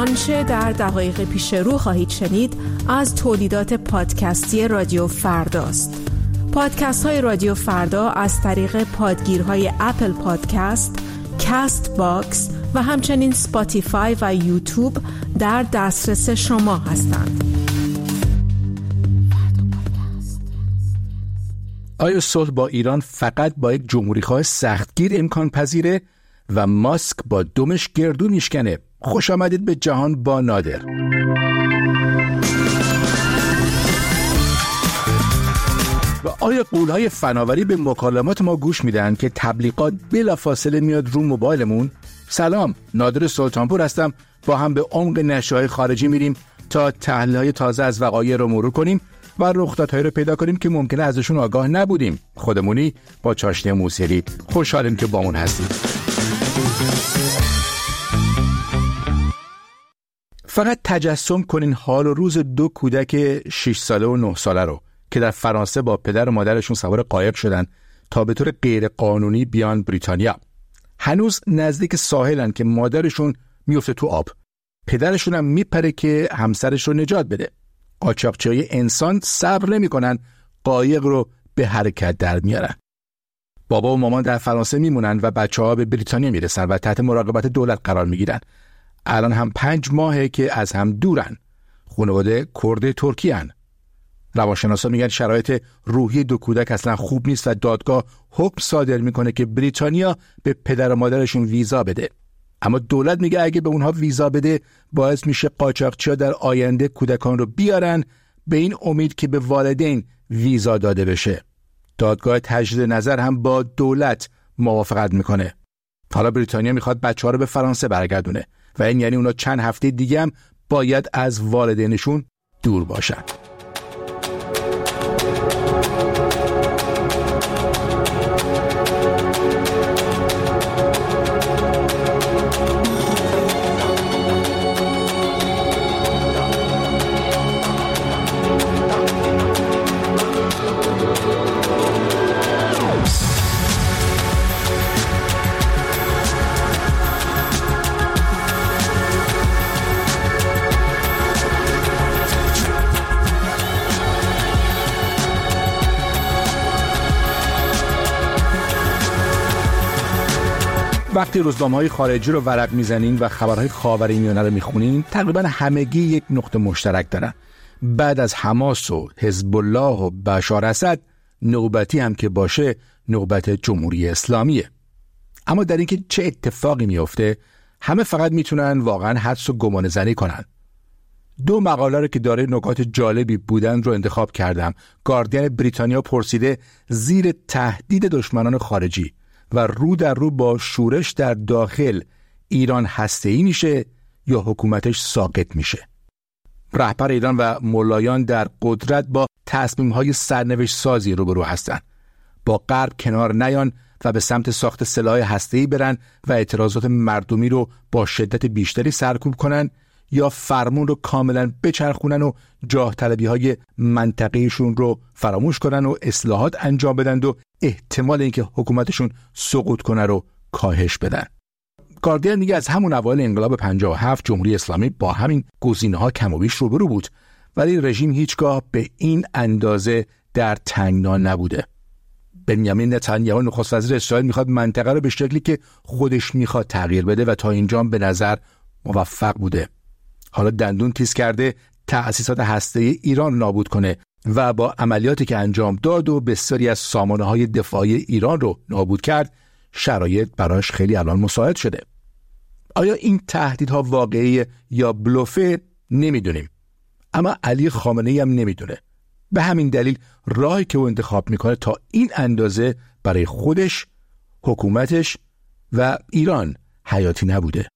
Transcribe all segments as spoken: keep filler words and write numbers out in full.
آنچه در دقایق پیش رو خواهید شنید از تولیدات پادکستی رادیو فرداست. پادکست های رادیو فردا از طریق پادگیرهای اپل پادکست، کست باکس و همچنین سپاتیفای و یوتیوب در دسترس شما هستند. آیا صلح با ایران فقط با یک جمهوری‌خواه سختگیر امکان پذیره و ماسک با دمش گردو میشکنه؟ خوش آمدید به جهان با نادر. و آیا قولهای فناوری به مکالمات ما گوش میدن که تبلیغات بلافاصله میاد رو موبایلمون؟ سلام، نادر سلطانپور هستم. با هم به عمق نشریه‌های خارجی میریم تا تحلیل‌های تازه از وقایع رو مرور کنیم و رخدادهایی رو پیدا کنیم که ممکنه ازشون آگاه نبودیم. خودمونی با چاشنی موسیقی خوشحالیم که بامون هستید. فقط تجسم کنین حال و روز دو کودک شش ساله و نه ساله رو که در فرانسه با پدر و مادرشون سوار قایق شدن تا به طور غیر قانونی بیان بریتانیا. هنوز نزدیک ساحلن که مادرشون میفته تو آب. پدرشون هم میپره که همسرش رو نجات بده. قاچاقچیای انسان صبر نمی‌کنن، قایق رو به حرکت در میارن. بابا و مامان در فرانسه میمونن و بچه‌ها به بریتانیا میرسن و تحت مراقبت دولت قرار میگیرن. الان هم پنج ماهه که از هم دورن. خانواده کرد ترکی هن. روانشناسا میگن شرایط روحی دو کودک اصلا خوب نیست و دادگاه حکم صادر میکنه که بریتانیا به پدر و مادرشون ویزا بده. اما دولت میگه اگه به اونها ویزا بده باعث میشه قاچاقچی‌ها در آینده کودکان رو بیارن، به این امید که به والدین ویزا داده بشه. دادگاه تجدید نظر هم با دولت موافقت میکنه. حالا بریتانیا میخواد بچه‌ها رو به فرانسه برگردونه و این یعنی اونا چند هفته دیگه هم باید از والدینشون دور باشن. وقتی روزنامه‌های خارجی رو ورق میزنین و خبرهای خاورمیانه رو میخونین، تقریبا همگی یک نقطه مشترک دارن. بعد از حماس و حزب الله و بشار اسد، نوبتی هم که باشه نوبت جمهوری اسلامیه. اما در اینکه چه اتفاقی میفته، همه فقط میتونن واقعا حدس و گمان زنی کنن. دو مقاله رو که داره نکات جالبی بودن رو انتخاب کردم. گاردین بریتانیا پرسیده زیر تهدید دشمنان خارجی و رو در رو با شورش در داخل ایران هسته‌ای میشه یا حکومتش ساقط میشه. رهبر ایران و ملایان در قدرت با تصمیم‌های سرنوشت سازی روبرو هستن. با غرب کنار نیان و به سمت ساخت سلاح هسته‌ای برن و اعتراضات مردمی رو با شدت بیشتری سرکوب کنن یا فرمون رو کاملا بچرخونن و جاه طلبی‌های منطقه‌شون رو فراموش کنن و اصلاحات انجام بدن و احتمال اینکه حکومتشون سقوط کنه رو کاهش بدن. گاردین میگه از همون اوایل انقلاب پنجاه و هفت جمهوری اسلامی با همین گزینه‌ها کم و بیش روبرو بود، ولی رژیم هیچگاه به این اندازه در تنگنا نبوده. بنیامین نتانیاهو نخست وزیر اسرائیل میخواد منطقه رو به شکلی که خودش میخواد تغییر بده و تا اینجا به نظر موفق بوده. حالا دندون تیز کرده تأسیسات هسته‌ای ایران نابود کنه و با عملیاتی که انجام داد و بسیاری از سامانه‌های دفاعی ایران رو نابود کرد، شرایط براش خیلی الان مساعد شده. آیا این تهدیدها واقعی یا بلوفه؟ نمیدونیم. اما علی خامنه‌ای هم نمیدونه. به همین دلیل راهی که او انتخاب میکنه تا این اندازه برای خودش، حکومتش و ایران حیاتی نبوده.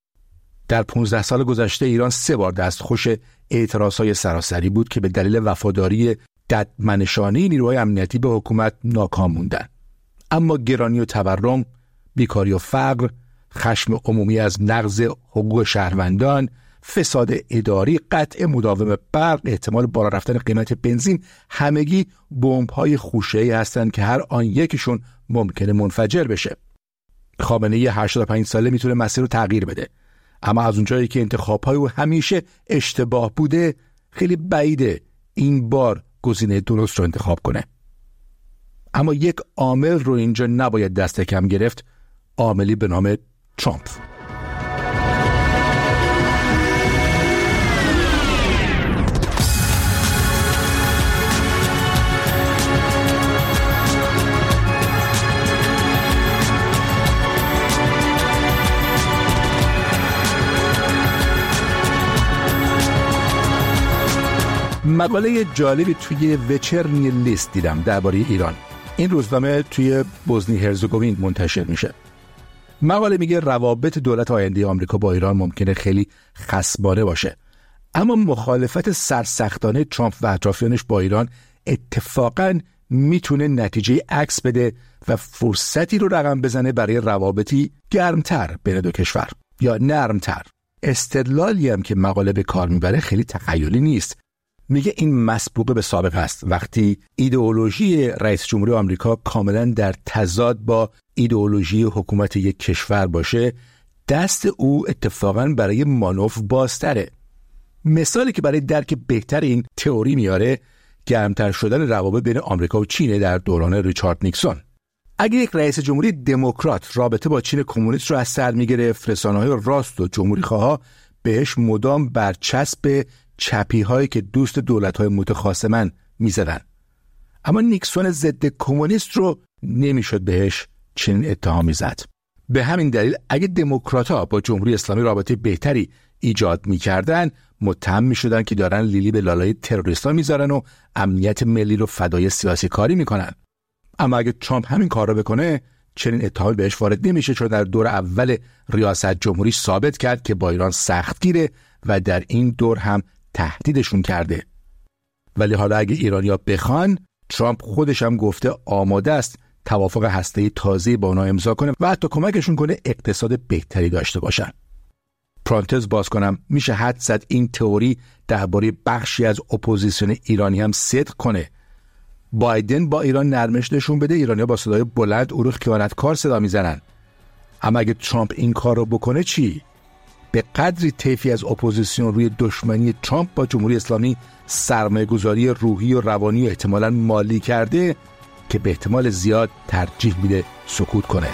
در پانزده سال گذشته ایران سه بار دستخوش اعتراضهای سراسری بود که به دلیل وفاداری ددمنشانه نیروهای امنیتی به حکومت ناکام موندن. اما گرانی و تورم، بیکاری و فقر، خشم عمومی از نقض حقوق شهروندان، فساد اداری، قطع مداوم برق، احتمال بالا رفتن قیمت بنزین، همگی بمب‌های خوشه‌ای هستند که هر آن یکیشون ممکنه منفجر بشه. خامنه‌ای هشتاد و پنج ساله میتونه مسیر رو تغییر بده. اما از اونجایی که انتخاب‌های او همیشه اشتباه بوده، خیلی بعیده این بار گزینه درست رو انتخاب کنه. اما یک عامل رو اینجا نباید دست کم گرفت، عاملی به نام ترامپ. مقاله جالبی توی وچرنی لیست دیدم درباره ایران. این روزنامه توی بوسنی هرزگوین منتشر میشه. مقاله میگه روابط دولت آینده آمریکا با ایران ممکنه خیلی خصمانه باشه، اما مخالفت سرسختانه ترامپ و اطرافیانش با ایران اتفاقاً میتونه نتیجه عکس بده و فرصتی رو رقم بزنه برای روابطی گرمتر بین دو کشور یا نرمتر. استدلالی هم که مقاله به کار میبره خیلی تخیلی نیست. میگه این مسبوق به سابقه است. وقتی ایدئولوژی رئیس جمهوری آمریکا کاملا در تضاد با ایدئولوژی حکومت یک کشور باشه، دست او اتفاقا برای مانور بازتره. مثالی که برای درک بهتر این تئوری میاره گرمتر شدن روابط بین آمریکا و چین در دوران ریچارد نیکسون. اگه یک رئیس جمهوری دموکرات رابطه با چین کمونیست رو از سر میگرفت، رسانه‌های راست و جمهوری خواها بهش مدام برچسب چپی هایی که دوست دولت های متخاصمن میزدن. اما نیکسون ضد کمونیست رو نمیشد بهش چنین اتهامی زد. به همین دلیل اگه دموکرات‌ها با جمهوری اسلامی رابطه بهتری ایجاد میکردن، متهم میشدن که دارن لیلی به لالای تروریستا میذارن و امنیت ملی رو فدای سیاسی کاری میکنن. اما اگه ترامپ همین کار رو بکنه، چنین اتهامی بهش وارد نمیشه، چون در دور اول ریاست جمهوری ثابت کرد که با ایران سختگیره و در این دور هم تهدیدشون کرده. ولی حالا اگه ایرانیا بخوان، ترامپ خودش هم گفته آماده است توافق هسته‌ای تازه‌ای با اونها امضا کنه و حتی کمکشون کنه اقتصاد بهتری داشته باشن. پرانتز باز کنم، میشه حد زد این تئوری درباره بخشی از اپوزیسیون ایرانی هم صدق کنه. بایدن با ایران نرمش نشون بده، ایرانیا با صدای بلند او رو خیانتکار صدا میزنن. اما اگه ترامپ این کار رو بکنه چی؟ به قدری طیفی از اپوزیسیون روی دشمنی ترامپ با جمهوری اسلامی سرمایه‌گذاری روحی و روانی و احتمالاً مالی کرده که به احتمال زیاد ترجیح میده سکوت کنه.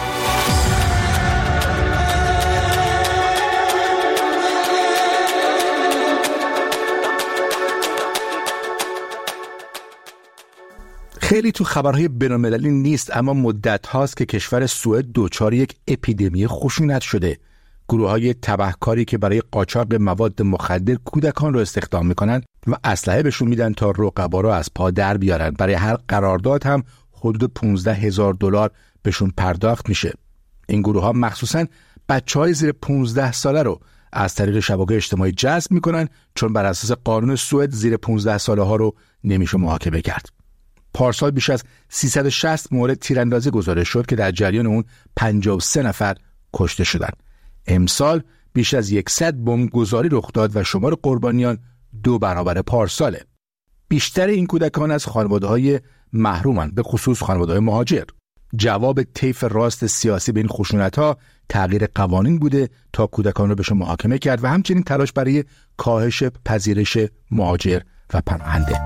خیلی تو خبرهای بین‌المللی نیست، اما مدت هاست که کشور سوئد دچار یک اپیدمی خشونت شده. گروه‌های تبهکاری که برای قاچاق مواد مخدر کودکان رو استخدام میکنن و اسلحه بهشون میدن تا رقبا رو از پا در بیارن. برای هر قرارداد هم حدود پانزده هزار دلار بهشون پرداخت میشه. این گروه‌ها مخصوصاً بچه‌های زیر پانزده ساله رو از طریق شبکه اجتماعی جذب میکنن، چون بر اساس قانون سوئد زیر پانزده ساله ها رو نمیشه محاکمه کرد. پارسال بیش از سیصد و شصت مورد تیراندازی گزارش شد که در جریان اون پنجاه و سه نفر کشته شدند. امسال بیش از صد بمبگذاری رخ داد و شمار قربانیان دو برابر پارساله. بیشتر این کودکان از خانواده‌های محرومند، به خصوص خانواده‌های مهاجر. جواب طیف راست سیاسی به این خشونت‌ها تغییر قوانین بوده تا کودکان رو بشه محاکمه کرد و همچنین تلاش برای کاهش پذیرش مهاجر و پناهنده.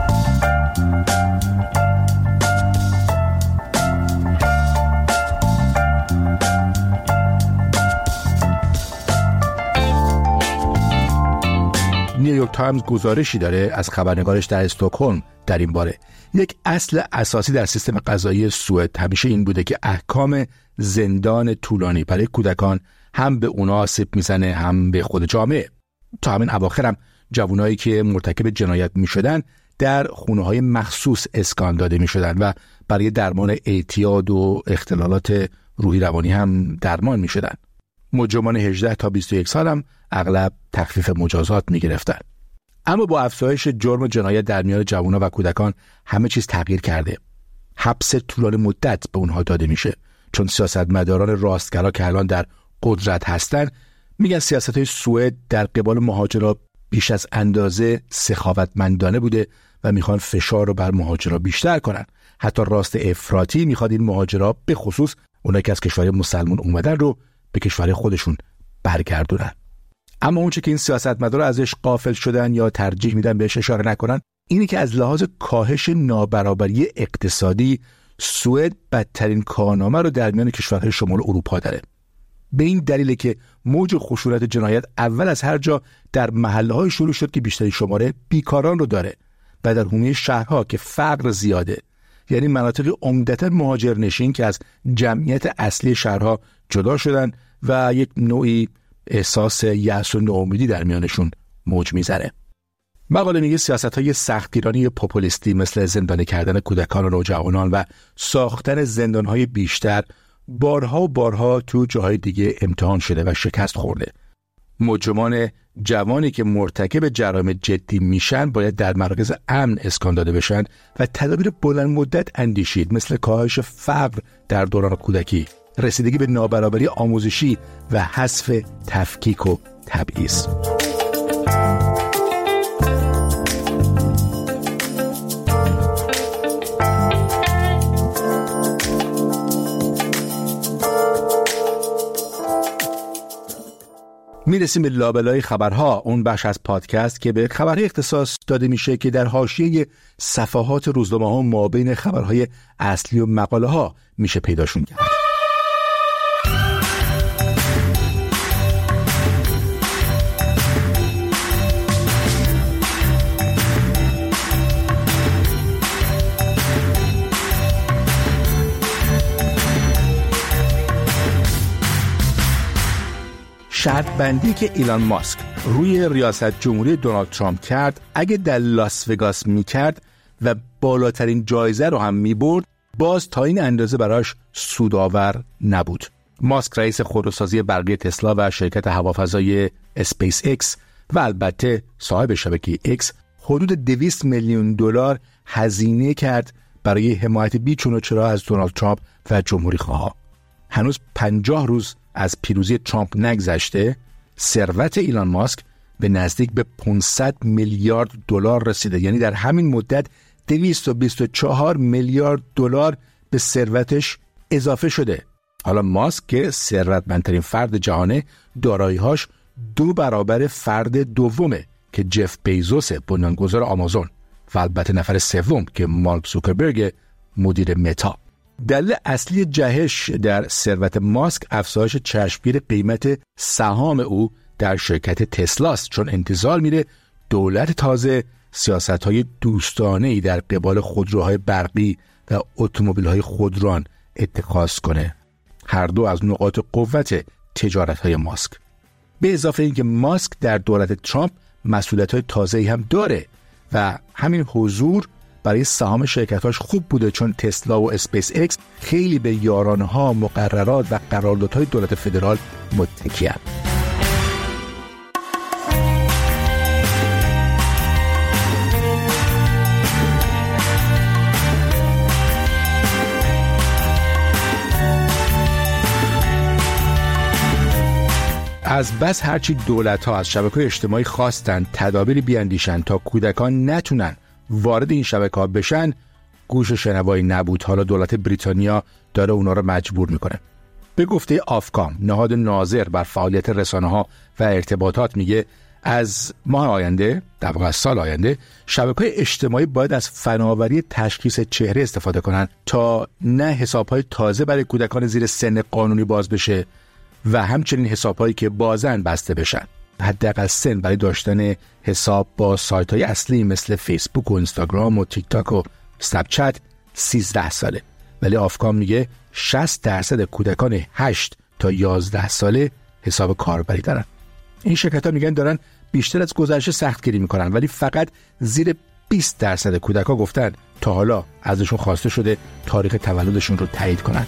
نیویورک تایمز گزارشی داره از خبرنگارش در استکهلم در این باره. یک اصل اساسی در سیستم قضایی سوئد همیشه این بوده که احکام زندان طولانی برای کودکان هم به اونا آسیب میزنه هم به خود جامعه. تا همین اواخر هم جوانایی که مرتکب جنایت میشدن در خونه‌های مخصوص اسکان داده میشدن و برای درمان اعتیاد و اختلالات روحی روانی هم درمان میشدن. مجرمان هجده تا بیست و یک سال هم اغلب تخفیف مجازات می گرفتن. اما با افزایش جرم و جنایت در میان جوانان و کودکان همه چیز تغییر کرده. حبس طولانی مدت به اونها داده میشه، چون سیاستمداران راستگرا که الان در قدرت هستن میگن سیاست‌های سوئد در قبال مهاجرا بیش از اندازه سخاوتمندانه بوده و میخوان فشار رو بر مهاجرا بیشتر کنن. حتی راست افراطی میخواد این مهاجرا، به خصوص اونایی که از کشورهای مسلمان اومدن، رو به کشور خودشون برگردونن. اما اون چه که این سیاستمدارا ازش غافل شدن یا ترجیح میدن بهش اشاره نکنن اینه که از لحاظ کاهش نابرابری اقتصادی سوئد بدترین کارنامه رو در میان کشورهای شمال اروپا داره. به این دلیله که موج خشونت جنایت اول از هر جا در محله‌های شروع شد که بیشترین شماره بیکاران رو داره و در حومه شهرها که فقر زیاده، یعنی مناطق عمدتاً مهاجرنشین که از جمعیت اصلی شهرها جدا شدن و یک نوعی احساس یأس و ناامیدی در میانشون موج میزنه. مقاله میگه سیاست‌های سختگیرانه پوپولیستی مثل زندانی کردن کودکان و نوجوانان و ساختن زندان‌های بیشتر بارها و بارها تو جاهای دیگه امتحان شده و شکست خورده. مجرمان جوانی که مرتکب جرایم جدی میشن باید در مراکز امن اسکان داده بشن و تدابیر بلند مدت اندیشید مثل کاهش فقر در دوران کودکی، رسیدگی به نابرابری آموزشی و حذف تفکیک و تبعیض. میرسیم به لابلای خبرها، اون بخش از پادکست که به خبرهای اختصاص داده میشه که در حاشیه صفحات روزنامه‌ها مابین خبرهای اصلی و مقاله ها میشه پیداشون کرد. شرط بندی که ایلان ماسک روی ریاست جمهوری دونالد ترامپ کرد اگه در لاس وگاس میکرد و بالاترین جایزه رو هم میبرد باز تا این اندازه براش سودآور نبود. ماسک رئیس خودروسازی برقی تسلا و شرکت هوافضای اسپیس ایکس و البته صاحب شبکه ایکس حدود دویست میلیون دلار هزینه کرد برای حمایت بیچون و چرا از دونالد ترامپ و جمهوری خواها. هنوز پنجاه روز از پیروزی ترامپ نگذشته ثروت ایلان ماسک به نزدیک به پانصد میلیارد دلار رسیده، یعنی در همین مدت دویست و بیست و چهار میلیارد دلار به ثروتش اضافه شده. حالا ماسک که ثروتمندترین فرد جهانه دارایی‌هاش دو برابر فرد دومه که جف بیزوس بنیانگذار آمازون و البته نفر سوم که مارک زوکربرگ مدیر متا. دلیل اصلی جهش در ثروت ماسک افزایش چشمگیر قیمت سهام او در شرکت تسلاست، چون انتظار میره دولت تازه سیاست‌های دوستانه‌ای در قبال خودروهای برقی و اتومبیل‌های خودران اتخاذ کنه. هر دو از نقاط قوت تجارت‌های ماسک. به اضافه اینکه ماسک در دولت ترامپ مسئولیت‌های تازه‌ای هم داره و همین حضور برای سهام شرکتاش خوب بوده، چون تسلا و اسپیس ایکس خیلی به یارانه‌ها، مقررات و قراردادهای دولت فدرال متکی‌اند. از بس هرچی دولت‌ها از شبکه‌های اجتماعی خواستن تدابیری بیاندیشن تا کودکان نتونن وارد این شبکه‌ها بشن، گوش شنوایی نبود. حالا دولت بریتانیا داره اونا رو مجبور میکنه. به گفته آفکام، نهاد ناظر بر فعالیت رسانه‌ها و ارتباطات، میگه از ماه آینده، در واقع سال آینده، شبکه‌های اجتماعی باید از فناوری تشخیص چهره استفاده کنن تا نه حساب‌های تازه برای کودکان زیر سن قانونی باز بشه و همچنین حساب‌هایی که بازن بسته بشن. حداقل سن برای داشتن حساب با سایت‌های اصلی مثل فیسبوک و اینستاگرام و تیک تاک و اسنپ چت سیزده ساله، ولی آفکام میگه شصت درصد کودکان هشت تا یازده ساله حساب کاربری دارن. این شرکت‌ها میگن دارن بیشتر از گذشته سختگیری میکنن، ولی فقط زیر بیست درصد کودک‌ها گفتن تا حالا ازشون خواسته شده تاریخ تولدشون رو تایید کنن.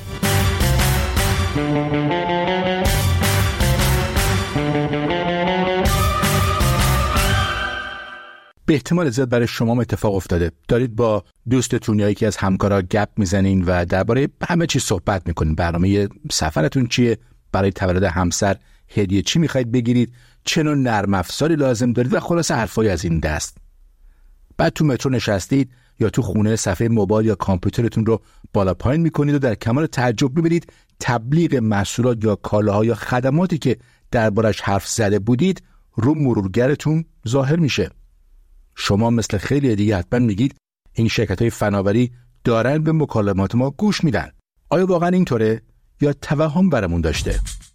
به احتمال زیاد برای شما اتفاق افتاده دارید با دوستتون یا یکی از همکارا گپ میزنین و درباره همه چی صحبت میکنین. برنامه سفرتون چیه؟ برای تولد همسر هدیه چی میخواید بگیرید؟ چه نوع نرم افزاری لازم دارید؟ و خلاصه حرفای از این دست. بعد تو مترو نشستید یا تو خونه صفحه موبایل یا کامپیوترتون رو بالا پایین میکنید و در کمال تعجب میبینید تبلیغ محصولات یا کالاها یا خدماتی که دربارش حرف زده بودید رو مرورگرتون ظاهر میشه. شما مثل خیلی دیگه حتما میگید این شرکت‌های فناوری دارن به مکالمات ما گوش میدن. آیا واقعا اینطوره یا توهم برامون داشته؟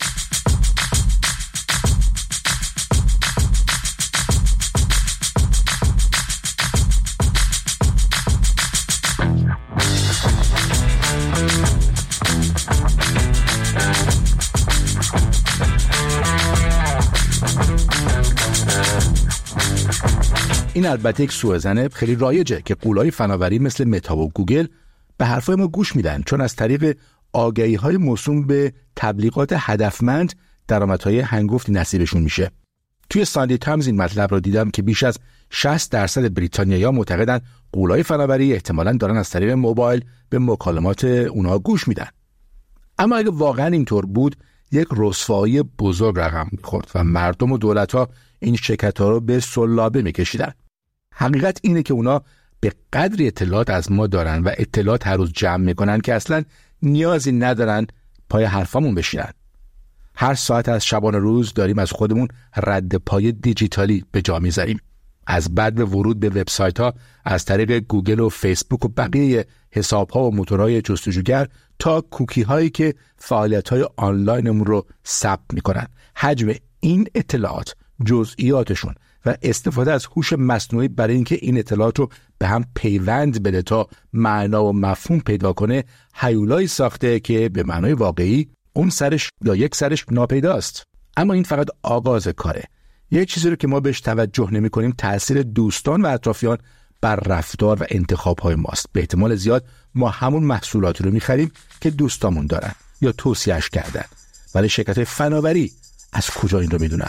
این البته یک سوءظن خیلی رایجه که غول‌های فناوری مثل متا و گوگل به حرفای ما گوش میدن، چون از طریق آگهی‌های موسوم به تبلیغات هدفمند درآمدهای هنگفتی نصیبشون میشه. توی ساندی تایمز این مطلب رو دیدم که بیش از شصت درصد بریتانیایی‌ها معتقدن غول‌های فناوری احتمالاً دارن از طریق موبایل به مکالمات اونها گوش میدن. اما اگه واقعاً اینطور بود، یک رسوایی بزرگ رقم می‌خورد و مردم و دولت‌ها این شرکت‌ها رو به سلابه می‌کشیدن. حقیقت اینه که اونا به قدری اطلاعات از ما دارن و اطلاعات هر روز جمع میکنن که اصلا نیازی ندارن پای حرفامون بشینن. هر ساعت از شبانه روز داریم از خودمون رد پای دیجیتالی به جا میذاریم. از بعد ورود به وبسایت ها از طریق گوگل و فیسبوک و بقیه حساب ها و موتورهای جستجوگر تا کوکی هایی که فعالیت های آنلاینمون رو ثبت میکنن. حجم این اطلاعات، جزئیاتشون و استفاده از هوش مصنوعی برای اینکه این اطلاعات رو به هم پیوند بده تا معنا و مفهوم پیدا کنه، هیولایی ساخته که به معنای واقعی اون سرش یا یک سرش ناپیداست. اما این فقط آغاز کاره. یه چیزی رو که ما بهش توجه نمی کنیم تأثیر دوستان و اطرافیان بر رفتار و انتخاب‌های ماست. به احتمال زیاد ما همون محصولاتی رو می‌خریم که دوستامون دارن یا توصیه‌اش کردن، ولی شرکت‌های فناوری از کجا این رو می‌دونن؟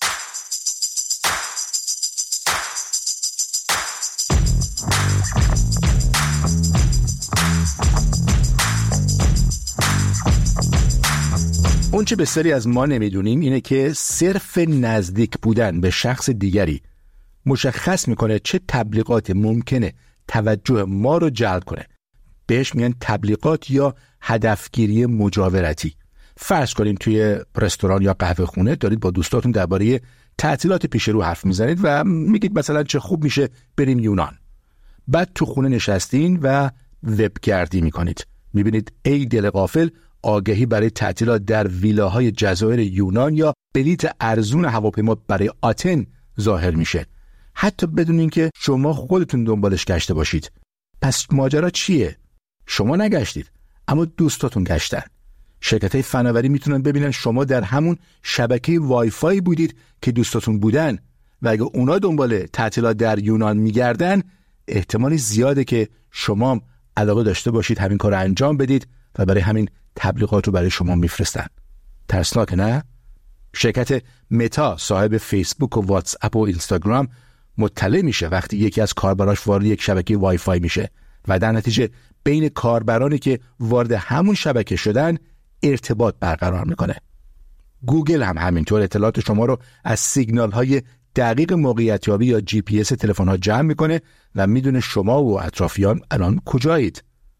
اون چه بسیاری از ما نمیدونیم اینه که صرف نزدیک بودن به شخص دیگری مشخص میکنه چه تبلیغات ممکنه توجه ما رو جلب کنه. بهش میگن تبلیغات یا هدفگیری مجاورتی. فرض کنیم توی رستوران یا قهوه خونه دارید با دوستاتون درباره تعطیلات پیش رو حرف میزنید و میگید مثلا چه خوب میشه بریم یونان. بعد تو خونه نشستین و وبگردی میکنید. میبینید ای دل غافل آگهی برای تعطیلات در ویلاهای جزایر یونان یا بلیت ارزون هواپیما برای آتن ظاهر میشه، حتی بدون اینکه شما خودتون دنبالش گشته باشید. پس ماجرا چیه؟ شما نگشتید اما دوستاتون گشتن. شرکت‌های فناوری میتونن ببینن شما در همون شبکه وای فای بودید که دوستاتون بودن و اگه اونا دنبال تعطیلات در یونان میگردن، احتمالی زیاده که شما علاقه داشته باشید همین کار رو انجام بدید و برای همین تبلیغات رو برای شما میفرستن. ترسناک نه؟ شرکت متا صاحب فیسبوک و واتس اپ و اینستاگرام مطلع میشه وقتی یکی از کاربراش وارد یک شبکه وای فای میشه و در نتیجه بین کاربرانی که وارد همون شبکه شدن ارتباط برقرار میکنه. گوگل هم همینطور اطلاعات شما رو از سیگنال های دقیق موقعیتیابی یا جی پی اس تلفن ها جمع میکنه و میدونه شما و اطرافیان الان کجایید.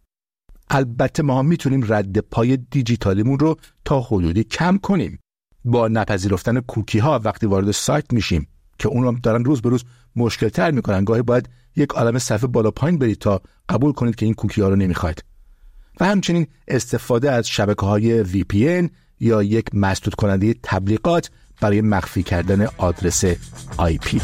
البته ما هم میتونیم رد پای دیجیتالیمون رو تا حدودی کم کنیم با نپذیرفتن کوکی ها وقتی وارد سایت میشیم که اون هم دارن روز به روز مشکل تر میکنن. گاهی باید یک عالمه صفحه بالا پایین برید تا قبول کنید که این کوکی ها رو نمیخواید. و همچنین استفاده از شبکه‌های وی پی ان یا یک مسدود کننده تبلیغات برای مخفی کردن آدرس آی پی.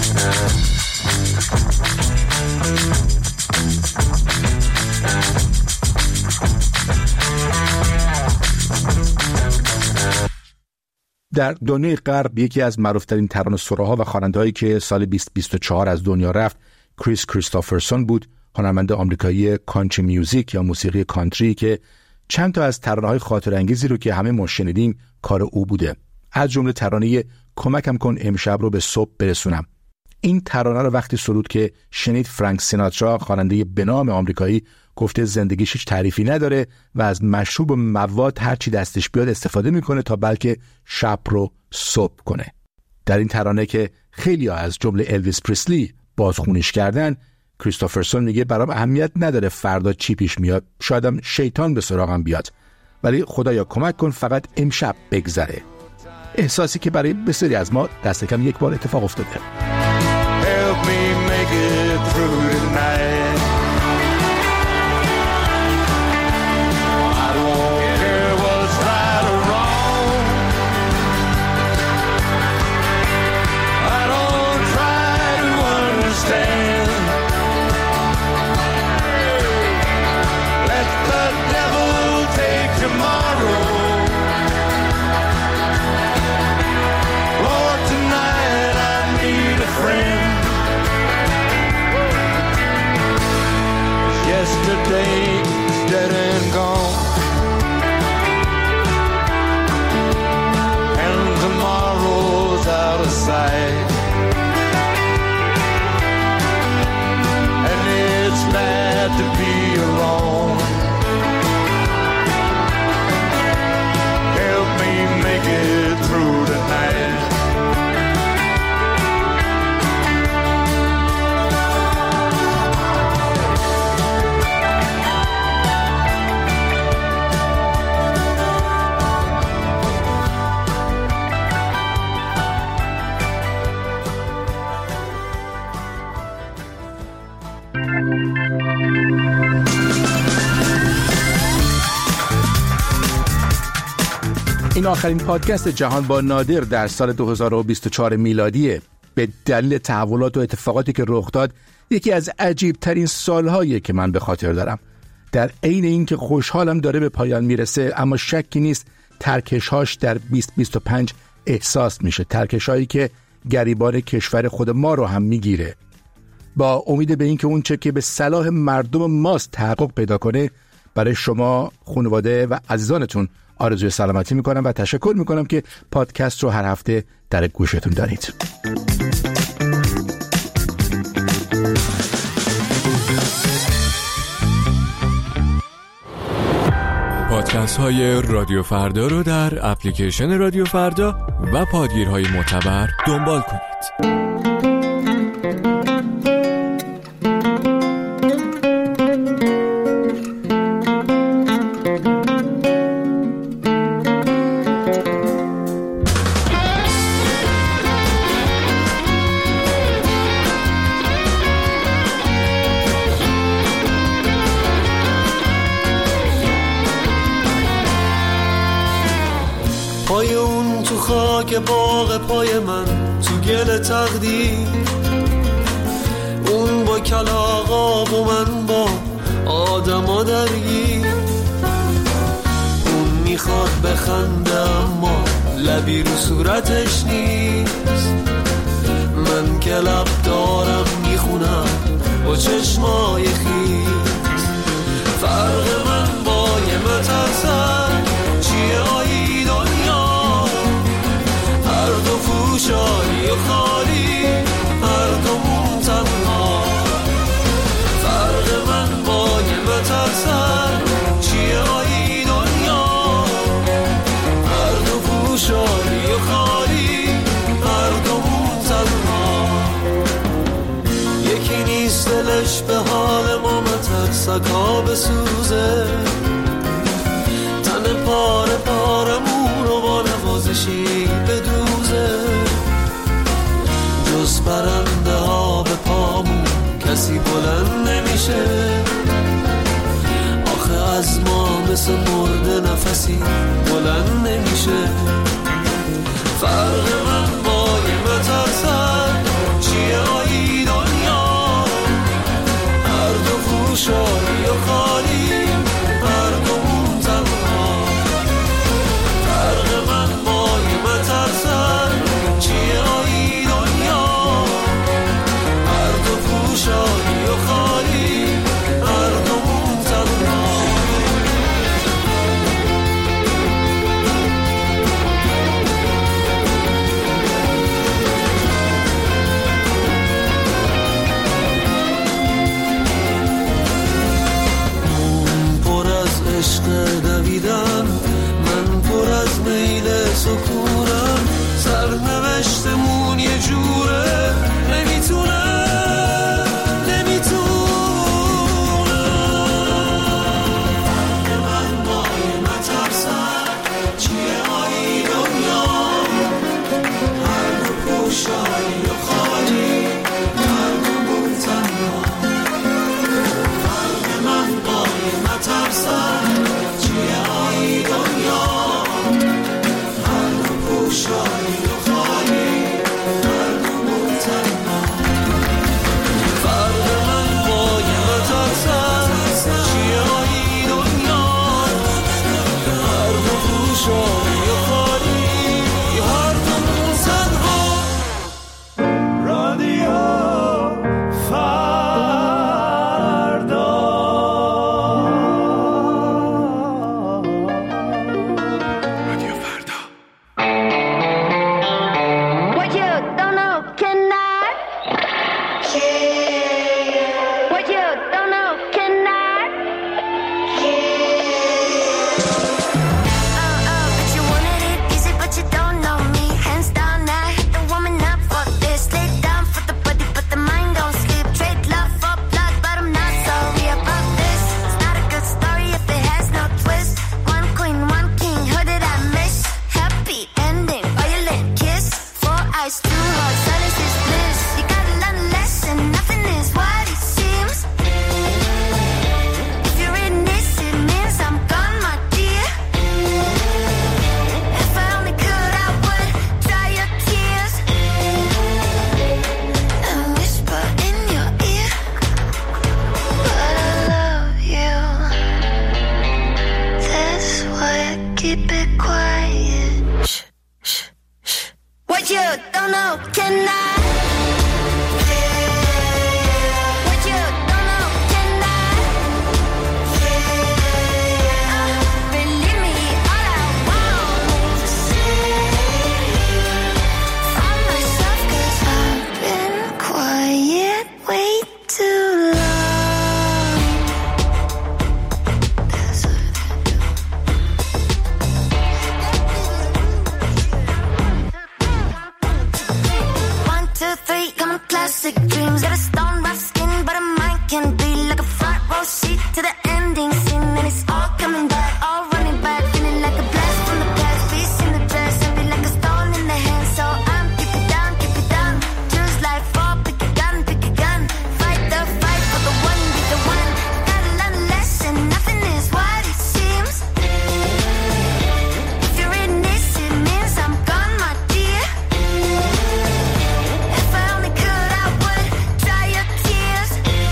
در دنیای غرب یکی از معروف‌ترین ترانه‌سراها و خواننده‌هایی که سال بیست بیست و چهار از دنیا رفت کریس کریستوفرسون بود، هنرمند آمریکایی کانتری میوزیک یا موسیقی کانتری که چند تا از ترانه‌های خاطرانگیزی رو که همه ما شنیدیم کار او بوده. از جمله ترانه کمکم کن امشب رو به صبح برسونم. این ترانه رو وقتی سرود که شنید فرانک سیناترا خواننده به نام آمریکایی گفته زندگیش هیچ تعریفی نداره و از مشروب و مواد هر چی دستش بیاد استفاده میکنه تا بلکه شب رو صبح کنه. در این ترانه که خیلی ها از جمله الویس پریسلی بازخونیش کردن، کریستوفرسون میگه برام اهمیت نداره فردا چی پیش میاد، شایدم شیطان به سراغم بیاد، ولی خدایا کمک کن فقط امشب بگذره. احساسی که برای بسیاری از ما دست کم یک بار اتفاق افتاده. Help me make it through tonight. I don't care what's right or wrong. I don't try to understand. Let the devil take tomorrow. Lord, tonight I need a friend. Yesterday's dead and gone, and tomorrow's out of sight, and it's bad to be alone. Help me make it through tonight. این آخرین پادکست جهان با نادر در سال دو هزار و بیست و چهار میلادیه. به دلیل تحولات و اتفاقاتی که رخ داد یکی از عجیب ترین سالهایی که من به خاطر دارم. در عین اینکه خوشحالم داره به پایان میرسه، اما شکی نیست ترکش‌هاش در بیست بیست و پنج احساس میشه، ترکش‌هایی که گریبان کشور خود ما رو هم میگیره. با امید به اینکه اون چه که به صلاح مردم ماست تحقق پیدا کنه، برای شما خانواده و عزیزانتون آرزوی سلامتی میکنم و تشکر میکنم که پادکست رو هر هفته در گوشتون دارید. پادکست های رادیو فردا رو در اپلیکیشن رادیو فردا و پادگیرهای معتبر دنبال کنید. پای اون تو خاک باغ پای من تو گل تقدیر، اون با کلاغا و من با آدما درگیر. اون میخواد بخنده اما لبی رو صورتش نیست. من که لب دارم میخونم با چشمای خیز. فرق من با یه مترسن چیه آیی دنیا؟ هر دو فوشایی و خالی، هر دومون تنها. فرق من با یه مترسن چیه آیی دنیا؟ هر دو فوشایی و خالی، هر دومون تنها. یکی نیست دلش به حال ما مترسکا بسوزه، تن پاره پارمون رو با نوازشی بدوزه. جز پرنده ها به پامون کسی بلند نمیشه. آخه از ما مثل مرده نفسی بلند نمیشه. فرق من با یه مترسن چیه آیی دنیا؟ هر دو فوشایی و خالی، هر دومون تنها. فرق من با یه مترسن چیه آیی دنیا؟ هر دو فوشایی و خالی، هر دومون تنها. quiet. Shh, shh, shh. What you don't know, can I? What you don't know, can I? Uh, believe me, all I want is to see. Find myself 'cause I've been quiet way too long. That's what I do. One, two, three, got my classic dreams. Got a stone rough skin, but a mind can be like a front row seat to the ending scene. And it's all coming back, all running back, feeling like a blast from the past. Peace in the dress, and be like a stone in the hand. So I'm keep it down, keep it down. Choose life, fall, pick a gun, pick a gun. Fight the fight for the one, be the one. Gotta learn a lesson, nothing is what it seems. If you're in this, it means I'm gone, my dear. If I only could, I would dry your tears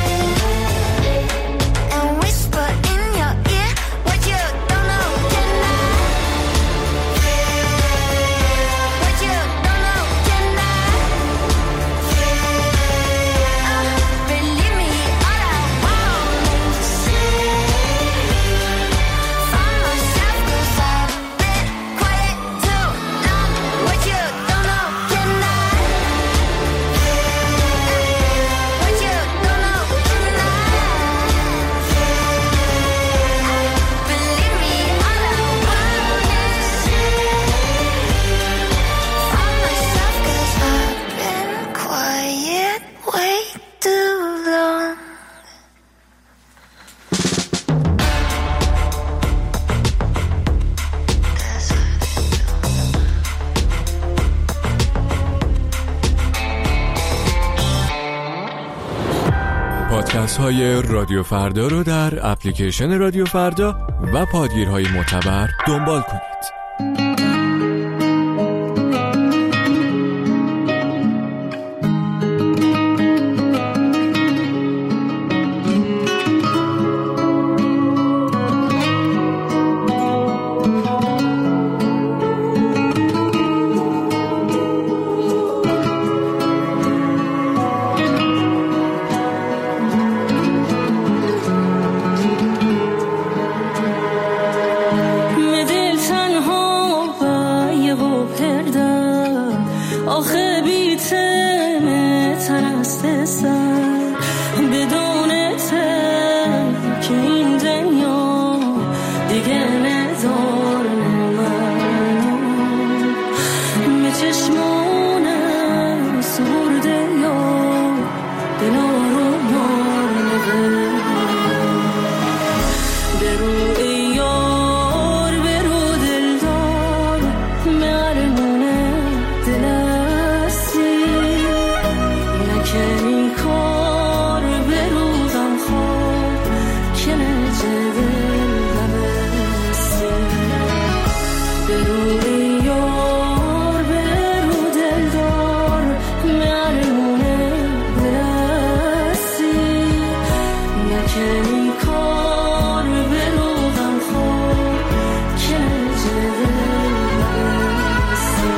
and whisper in your ear what you don't know, can I? What you don't know, can I? Uh, believe me, all I want is to see. Find myself 'cause I've been quiet too long. What you don't know, can I? What you don't know, can I? Believe me, all I want is to see. Find myself 'cause I've been quiet way too long. پادکست های رادیو فردا رو در اپلیکیشن رادیو فردا و پادگیرهای معتبر دنبال کنید. من دل تنها و یه و پردم آخه بیتمه ترست سر بدون تم که این دنیا دیگه ندار من به چشمانم سرده یا دلا رو مار به روی یار به رو دلدار معلمونه دل هستی نکنی کار به رو غم خواه که نجه دل نبستی به روی یار به رو دلدار معلمونه دل هستی نکنی کار به رو غم خواه که نجه دل نبستی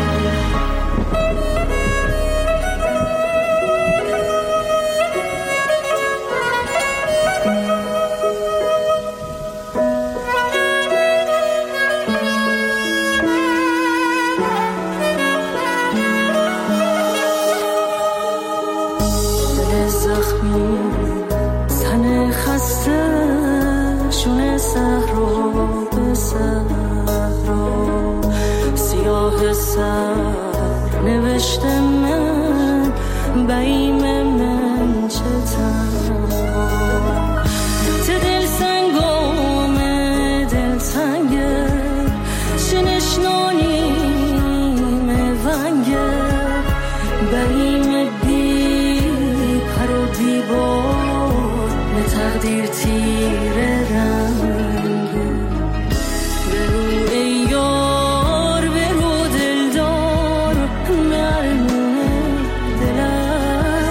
دل زخمی تن خسته شونه صحرا به صحرا سیاه سر نوشته من بیم من چه تنها ته دل سنگام دل تنگه چه نشنانیم ونگه بیم بی پر و دیوار نه تقدیر تیره رنگه به روی یار به رو دلدار معلمونه دل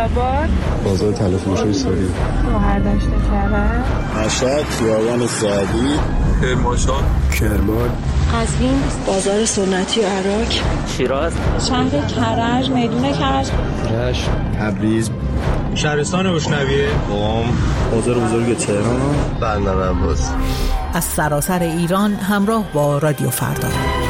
مالی‌آباد، بازار تلفروشی ساری، شهردشت کرج، مشهد، خیابان سعدی، کرمانشاه، کرمان، قزوین، بازار سنتی و عراق، شیراز، شهر کرج، میدون کرج، رشت، تبریز، شهرستان بشنویه، قم، بازار بزرگ تهران، بندر عباس. از سراسر ایران همراه با رادیو فردا.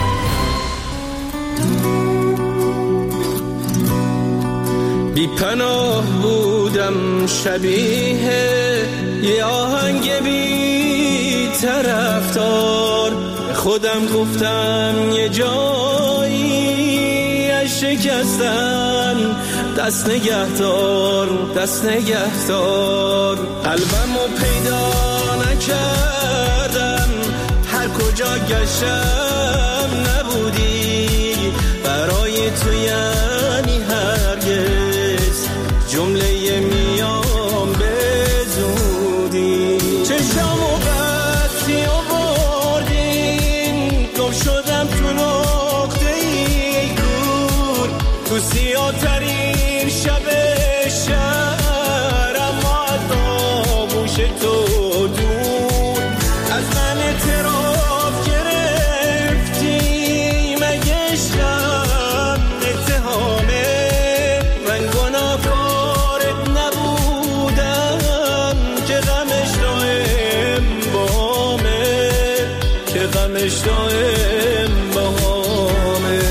بی پناه بودم شبیه یه آهنگ بی طرفدار، خودم گفتم یه جایی از شکستن دست نگهدار، دست نگهدار. قلبمو پیدا نکردم، هر کجا گشتم نبودی، برای تو یعنی هرگز جمله میام به زودی. چشامو بستی و بردین، گم شدم تو نقطه ای دور، تو سیاه ترین شب شهر، اما از آغوش تو دور. از من اعتراف گرفتی، مگه عشقم اتهامه؟ من گناهکارت نبودم که غمش دائم باهامه، که غمش دائم باهامه.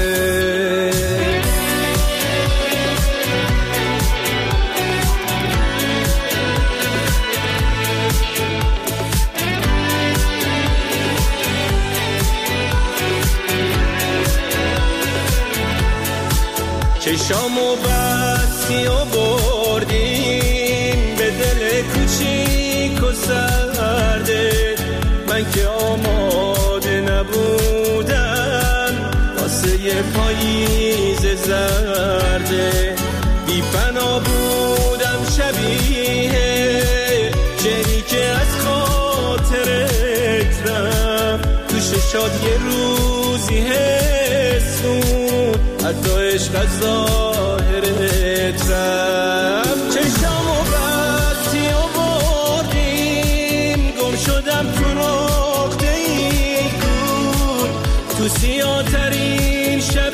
چشامو بستی و بردیم به دل کوچیک و سرده، من که آماده نبودم واسه یه پاییز زرده. بی پناه بودم شبیه جری که از خاطرت رفت، تو ششاد یه روزی حسون حتی عشق از ظاهرت رفت. چشامو بستی و بردیم، گم شدم تو نقطه ای دور، تو سیاه ترین شب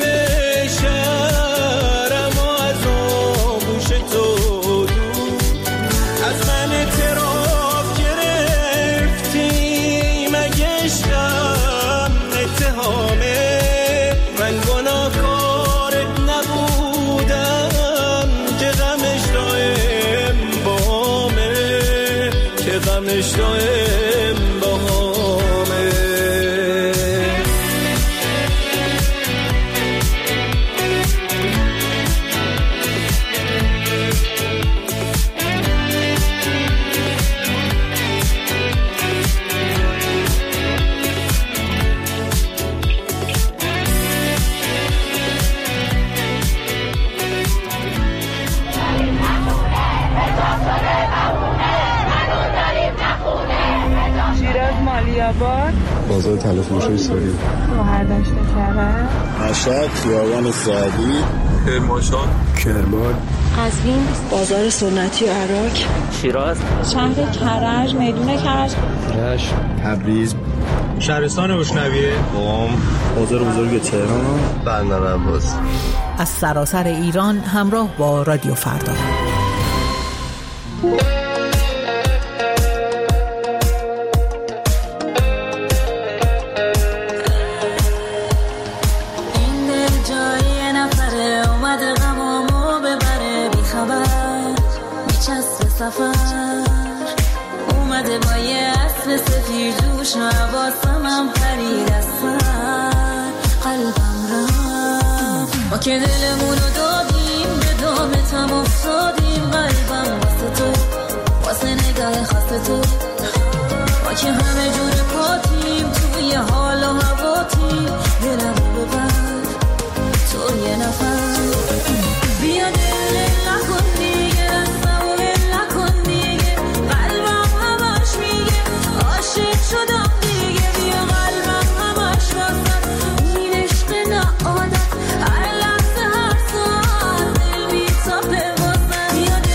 شهر، اما از آغوش تو دور. از من اعتراف گرفتی، مگه عشقم اتهامه؟ من گناهکارت نبودم که غمش دائم باهامه، که غمش دائم باهامه. شیراز، مالی‌آباد، بازار تلفروشی ساری، شهردشت کرج، مشهد، خیابان سعدی، کرمانشاه، کرمان، قزوین، بازار سنتی و عراق، شیراز، شهر کرج، میدون کرج، رشت، تبریز، شهرستان بشنویه، قم، بازار بزرگ تهران، بندر عباس. از سراسر ایران همراه با رادیو فردا. اومده با یه اسب سفید جوش و حواسم پرید از سر، قلبم رفت ما که دلمونو دادیم به دامتم افتادیم، قلبم واسه تو، واسه نگاه خاص تو، ما که همه جور پاتیم توی حال و هواتیم، دلمو ببر تو یه نفر، بیا دل نکن دیگه، دستمو ول نکن دیگه، قلبم همش میگه عاشق شدم دیگه، بیا قلبم همش واسه این عشق ناعادت، هر لحظه هر ساعت دل بی‌تابه واسه، بیا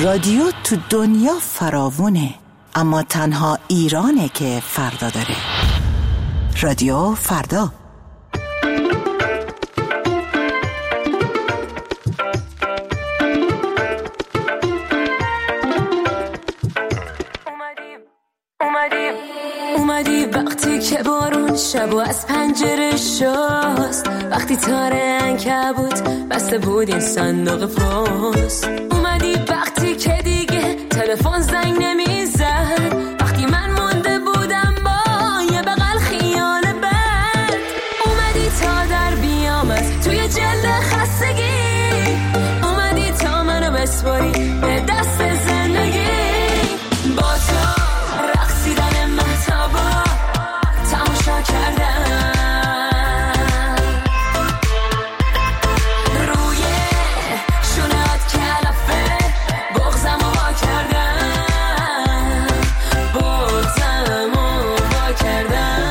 رادیو تو دنیا فراوونه، اما تنها ایرانه که فردا داره. رادیو فردا. اومدی وقتی که بارون شب و از پنجره شست، وقتی تاره عنکبوت بسته بود این صندوق پست. اومدی وقتی که دیگه تلفن زنگ نمیزد، وقتی من مونده بودم با یه بغل خیال بد. اومدی تا در بیام از توی جلد خستگی، اومدی تا منو بسپاری به دست زندگی. با تو رقصیدن مهتابا تماشا کردم، روی شونهات کلافه بغزم رو وا کردم، بغزم رو وا کردم.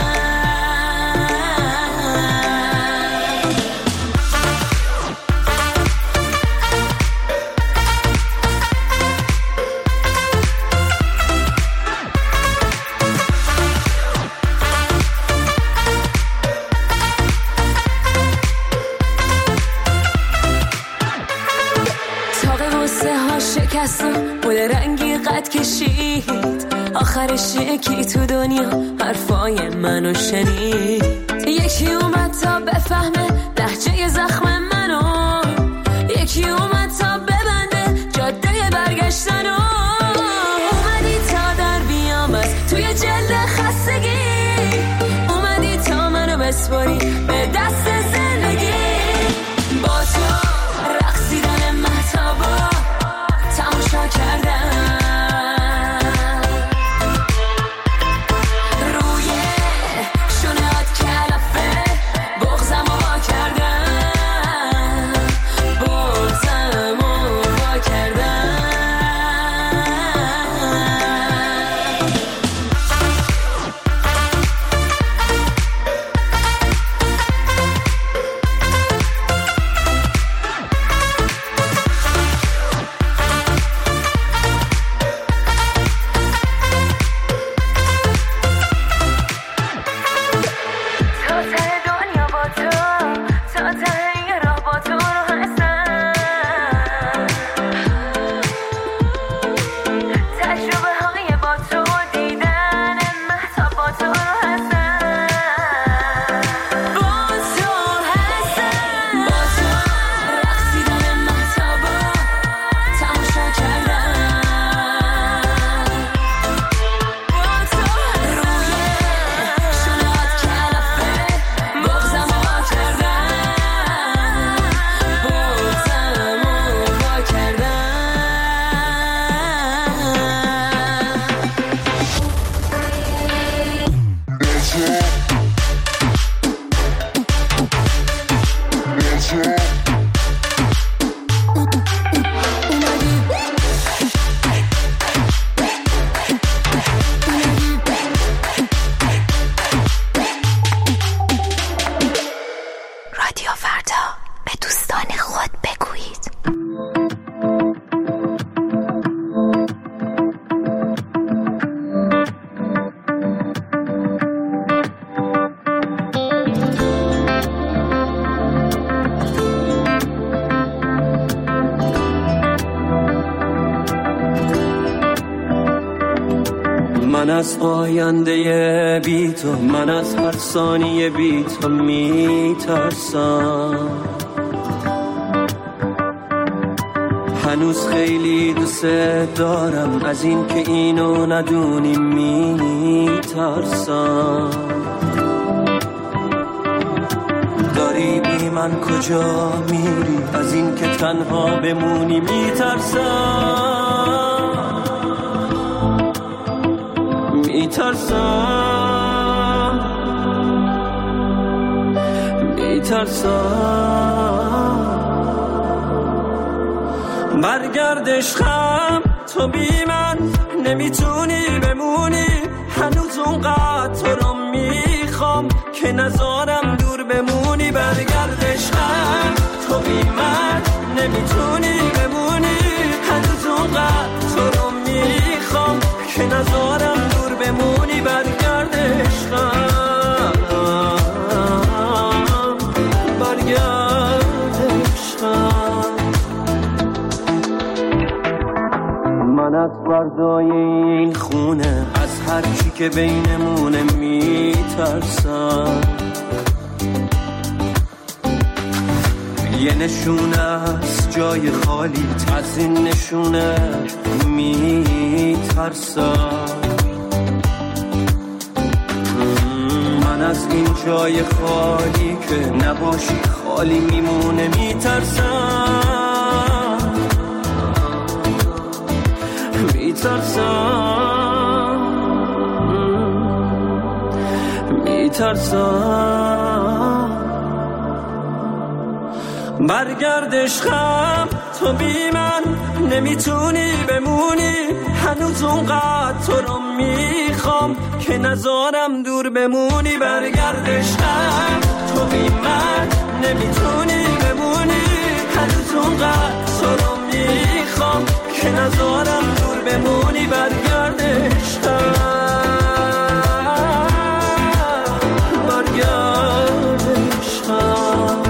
بود رنگی قد کشید، آخرش یکی تو دنیا حرفای منو شنید. یکی اومد تا بفهمه لهجه زخم منو، یکی اومد تا ببنده جاده برگشتنو. اومدی تا در بیام از توی جلد خستگی، اومدی تا منو بسپاری به دست زندگی. با تو رقصیدن مهتابا تماشا کردم، روی شونهات کلافه بغزم رو وا کردم، بغزم رو وا کردم. من از آینده بی تو، من از هر ثانیه بی تو میترسم. هنوز خیلی دوست دارم، از این که اینو ندونی میترسم. داری بی من کجا میری، از این که تنها بمونی میترسم. میترسم میترسم برگرد عشقم، تو بی من نمیتونی بمونی. هنوز اونقدر تو رو میخوام که نذارم دور بمونی. برگرد عشقم، تو بی من نمیتونی بمونی. هنوز اونقدر که نزارم دور بمونی برگرد عشقم برگرد عشقم من از فردای این خونه از هر چی که بینمونه میترسم یه نشونه از جای خالی از این نشونه میترسم من از این جای خالی که نباشی خالی میمونه میترسم میترسم میترسم برگرد عشقم تو بی من نمیتونی بمونی هنوز اونقدر تو رو میخوام که نزارم دور بمونی برگرد عشقم تو بی من نمیتونی بمونی هنوز اونقدر تو رو میخوام که نزارم دور بمونی برگرد عشقم برگرد عشقم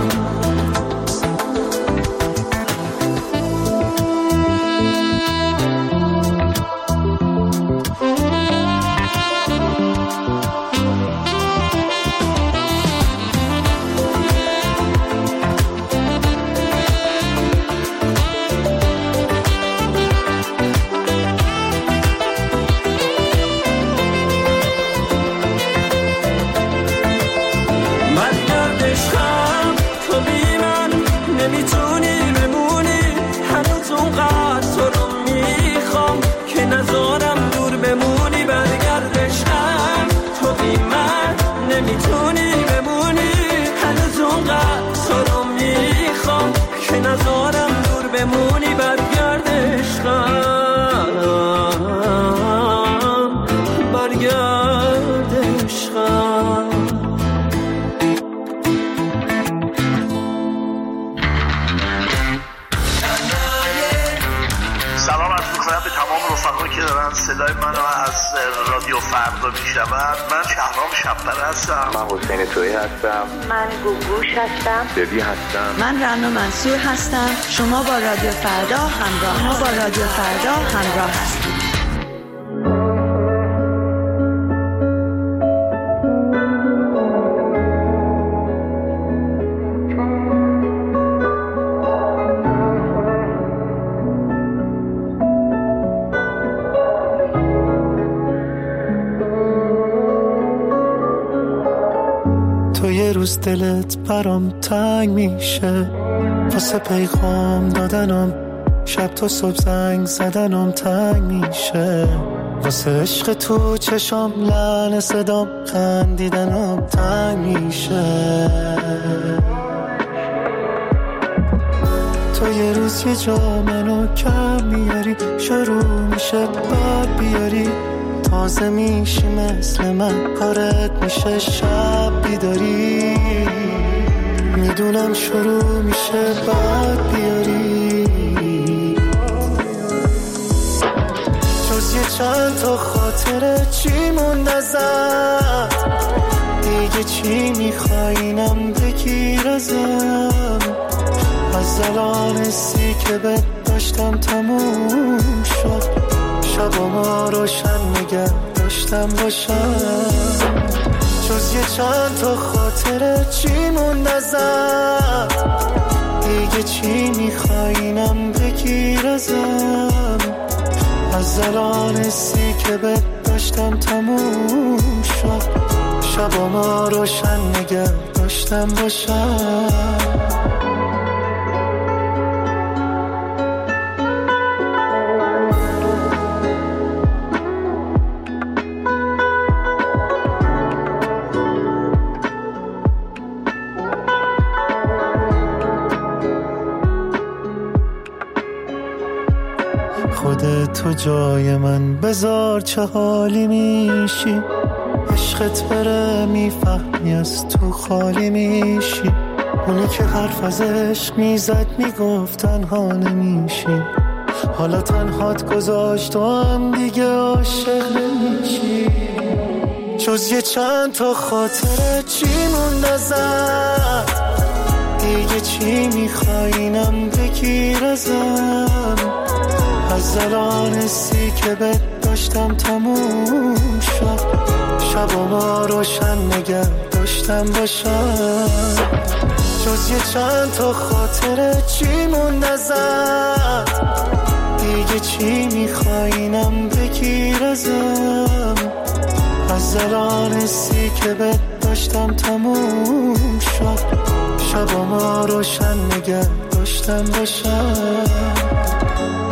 صدای منو از رادیو فردا میشنوند. من شهرام شب‌پره هستم. من حسین تویی هستم. من گوگوش هستم. دبی هستم. من رنا منصور هستم. شما با رادیو فردا همراه ما با رادیو فردا همراه هستید. روز دلت برام تنگ میشه واسه پیغام دادنم شب تا صبح زنگ زدنم تنگ میشه واسه عشق تو چشام لعن صدام خندیدنم تنگ میشه تو یه روز یه جا منو کم میاری شروع میشه بعد بیاری تازه میشی مثل من کارت میشه شب بیداری میدونم شروع میشه بعد بیاری جز یه چند تا خاطره چی مونده ازت دیگه چی میخواینم بگیر ازم از الان سی که بد داشتم تموم شد شب ما روشن نگه داشتم باشم جز یه چند تا خاطره چی مونده ازت دیگه چی میخواینم بگیر ازم از الان سی که بد داشتم تموم شد شب ما روشن نگه داشتم باشم تو جای من بذار چه حالی میشی عشقت بره میفهمی از تو خالی میشی اونی که حرف از عشق میزد میگفت تنها نمیشی حالا تنهات گذاشت و هم دیگه عاشق نمیشی. جز یه چند تا خاطره چیمون نزد، دیگه چی میخوای اینم بگیر ازم. از الان حسی که بهت داشتم تموم شد، شب و ما روشن نگه داشتم باشم. جز یه چند تا خاطره چیمون نزد، دیگه چی میخوای اینم بگیر ازم. از الان حسی که بهت داشتم تموم شد، شب و ما روشن نگه داشتم باشم.